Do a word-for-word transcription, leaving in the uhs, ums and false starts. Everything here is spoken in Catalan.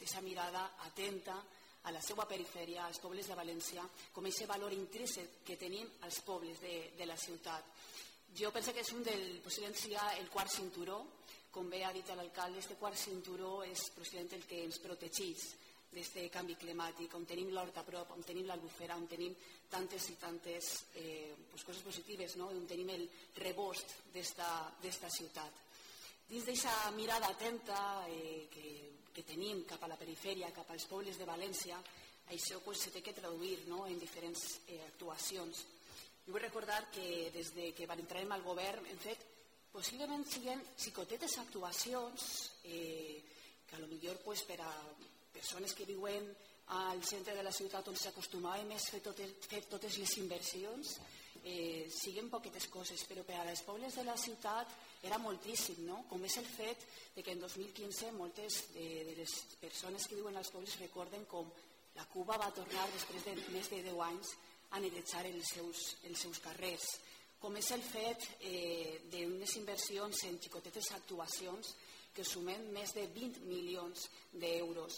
aquesta mirada atenta a la seva perifèria, als pobles de València, com aquest valor intrínsec que tenim als pobles de la ciutat. Jo penso que és un del, possiblement sigui el quart cinturó, com bé ha dit l'alcalde, aquest quart cinturó és possiblement el que ens protegeix d'aquest canvi climàtic, on tenim l'hort a prop, on tenim l'Albufera, on tenim tantes i tantes coses positives, on tenim el rebost d'esta ciutat. Dins d'aquesta mirada atenta que tenim cap a la perifèria, cap als pobles de València, això s'ha de traduir en diferents actuacions. Jo vull recordar que des que vam entrar al govern hem fet possiblement siguin xicotetes actuacions que potser per a persones que viuen al centre de la ciutat on s'acostumava més a fer totes les inversions siguin poquetes coses, però per als pobles de la ciutat era moltíssim, com és el fet que en dos mil quinze moltes de les persones que viuen als pobles recorden com la Cuba va tornar després de més de deu anys a netejar els seus carrers, com és el fet d'unes inversions en xicotetes actuacions que sumen més de vint milions d'euros,